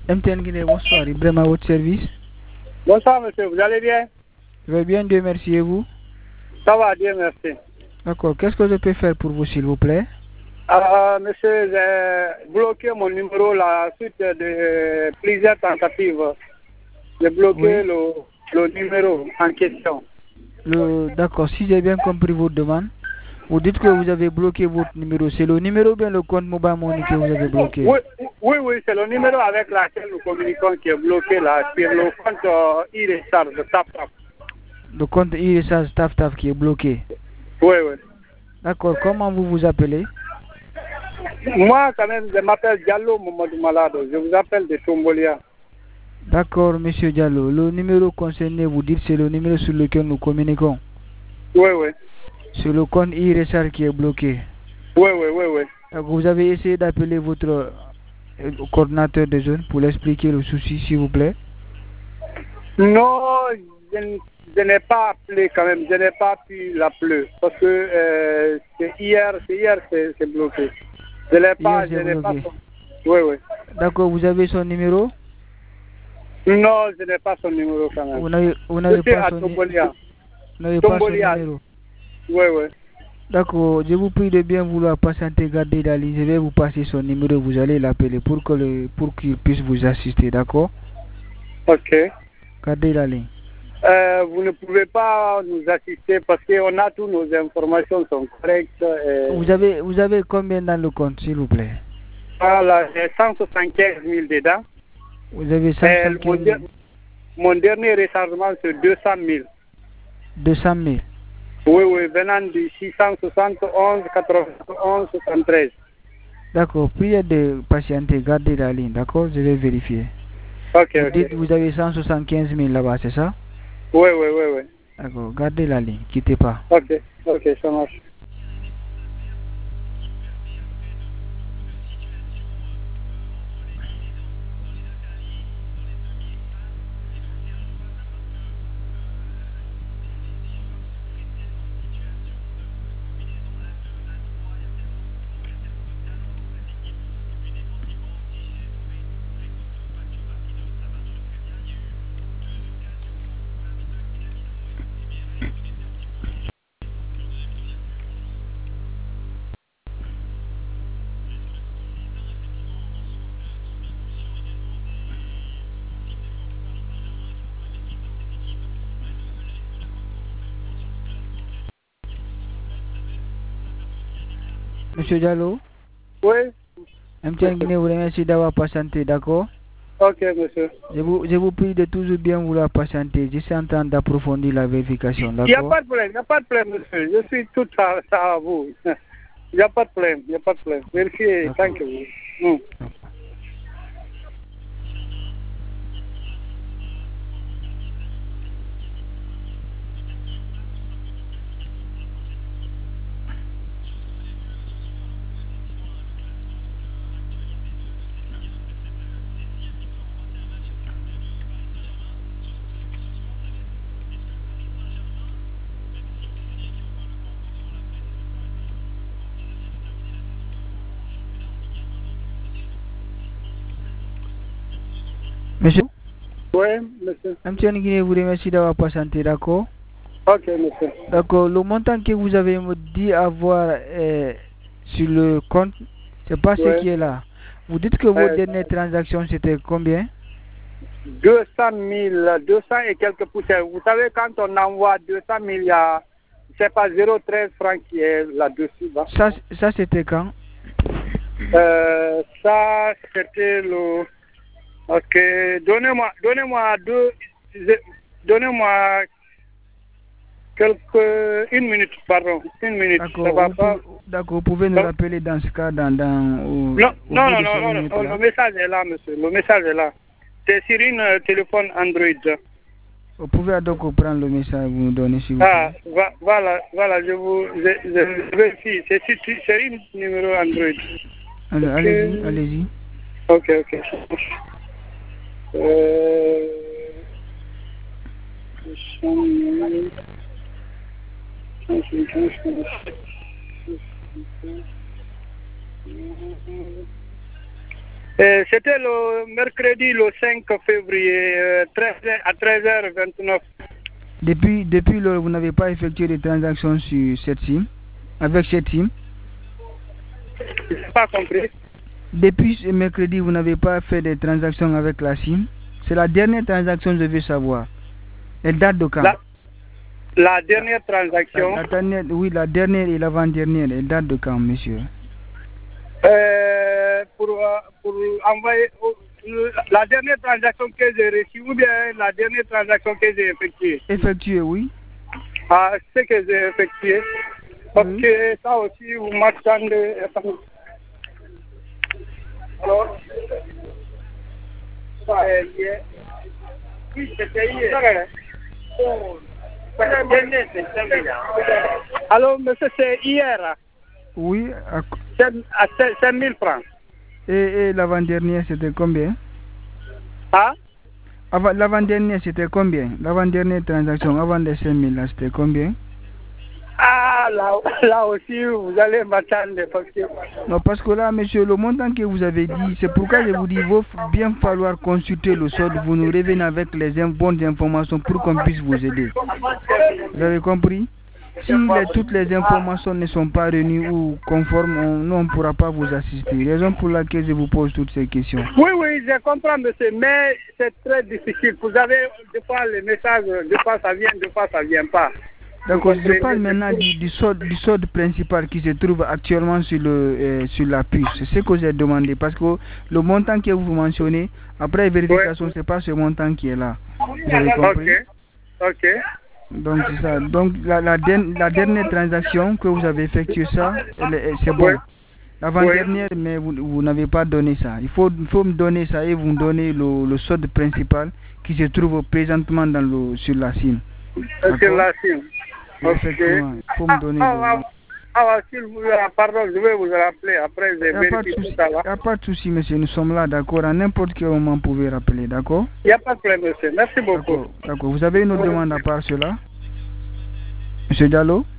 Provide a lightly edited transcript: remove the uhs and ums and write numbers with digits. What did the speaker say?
MTN Guinée, bonsoir. Ibrahim à votre service. Bonsoir, monsieur. Vous allez bien? Je vais bien, Dieu merci. Et vous? Ça va, Dieu merci. D'accord. Qu'est-ce que je peux faire pour vous, s'il vous plaît? Monsieur, j'ai bloqué mon numéro à la suite de plusieurs tentatives. J'ai bloqué le numéro en question. D'accord. Si j'ai bien compris votre demande, vous dites que vous avez bloqué votre numéro. C'est le numéro ou bien le compte Mobile Money que vous avez bloqué? Oui, c'est le numéro avec lequel nous communiquons qui est bloqué là, sur le compte e-recharge de TapTap. Le compte e-recharge TapTap qui est bloqué. Oui. D'accord. Comment vous vous appelez? Moi, quand même, je m'appelle Diallo Mamadou Malado. Je vous appelle de Tombolia. D'accord, monsieur Diallo. Le numéro concerné, vous dites, c'est le numéro sur lequel nous communiquons. Oui. C'est le compte e-recharge qui est bloqué. Oui. Vous avez essayé d'appeler votre coordinateur de zone pour l'expliquer le souci, s'il vous plaît? Non, je n'ai pas appelé quand même. Je n'ai pas pu l'appeler parce que c'est hier, c'est bloqué. Je n'ai pas. Oui. D'accord, vous avez son numéro? Non, je n'ai pas son numéro quand même. Vous n'avez pas son numéro? Oui. D'accord, je vous prie de bien vouloir patienter, garder la ligne. Je vais vous passer son numéro, vous allez l'appeler pour qu'il puisse vous assister, d'accord? Ok. Gardez la ligne. Vous ne pouvez pas nous assister parce qu'on a toutes nos informations sont correctes. Vous avez combien dans le compte, s'il vous plaît? Voilà, j'ai 175 000 dedans. Vous avez 175 000. Mon dernier rechargement, c'est 200 000. 200 000? Oui, venant du 671 91 73. D'accord, priez de patienter, gardez la ligne, d'accord? Je vais vérifier. Ok. Dites, vous avez 175 000 là-bas, c'est ça? Oui. D'accord, gardez la ligne, quittez pas. Ok, ça marche. Monsieur Diallo? Oui. MTN Guinée vous remercie d'avoir patienté, d'accord? Ok, monsieur. Je vous prie de toujours bien vouloir patienter. Je suis en train d'approfondir la vérification, d'accord? Il n'y a pas de problème, monsieur. Je suis tout ça à vous. Il n'y a pas de problème. Vérifiez, thank you. Monsieur? Oui, monsieur. MTN Guinée vous remercie d'avoir patienté, d'accord? Ok, monsieur. D'accord, le montant que vous avez me dit avoir sur le compte, c'est pas ce qui est là. Vous dites que vos dernières transactions c'était combien? 200 000, 200 et quelques poussières. Vous savez, quand on envoie 200 000, il y a, je sais pas, 0,13 francs qui est là-dessus. Ça c'était quand? Ça, c'était le... Ok, donnez-moi une minute, pardon, une minute. D'accord, vous pouvez nous rappeler dans ce cas, non, le message est là, monsieur, le message est là. C'est sur une téléphone Android. Vous pouvez donc prendre le message et vous nous donner si vous plaît. Voilà, je vérifie, c'est une numéro Android. Alors, allez-y. Ok. C'était le mercredi le 5 février à 13h29. Depuis lors, vous n'avez pas effectué de transactions sur cette SIM, avec cette SIM? Je n'ai pas compris. Depuis ce mercredi, vous n'avez pas fait de transactions avec la SIM? C'est la dernière transaction, je veux savoir. Elle date de quand? La dernière transaction? Oui, la dernière et l'avant-dernière. Elle date de quand, monsieur? Pour envoyer la dernière transaction que j'ai reçue ou bien la dernière transaction que j'ai effectuée? Effectuée, oui. Ah, c'est que j'ai effectué. Parce que ça aussi, vous m'attendez. Alors, oui, c'était hier. Alors, monsieur, c'est hier. Oui. À 5 000 francs. Et l'avant-dernière, c'était combien? Ah? L'avant-dernière, c'était combien? L'avant-dernière transaction, avant les 5 000, là, c'était combien? Ah, là aussi, vous allez m'attendre. Non, parce que là, monsieur, le montant que vous avez dit, c'est pourquoi je vous dis, il va bien falloir consulter le solde. Vous nous revenez avec les bonnes informations pour qu'on puisse vous aider. Vous avez compris? Si toutes les informations ne sont pas réunies ou conformes, nous, on ne pourra pas vous assister. Raison pour laquelle je vous pose toutes ces questions. Oui, je comprends, monsieur, mais c'est très difficile. Vous avez des fois les messages, des fois ça vient, des fois ça ne vient pas. D'accord, je parle maintenant du solde principal qui se trouve actuellement sur la puce. C'est ce que j'ai demandé parce que le montant que vous mentionnez, après vérification, ce n'est pas ce montant qui est là. Vous avez compris? Ok. Donc c'est ça. Donc la dernière transaction que vous avez effectuée, ça, c'est bon. L'avant-dernière, mais vous n'avez pas donné ça. Il faut me donner ça et vous me donnez le solde principal qui se trouve présentement sur la SIM. Sur la SIM. Effectivement, il faut me donner pardon, je vais vous rappeler après. Il n'y a pas de souci, monsieur. Nous sommes là, d'accord. À n'importe quel moment, vous pouvez rappeler, d'accord? Il n'y a pas de problème, monsieur. Merci beaucoup. D'accord. Vous avez une autre demande à part cela? Monsieur Diallo?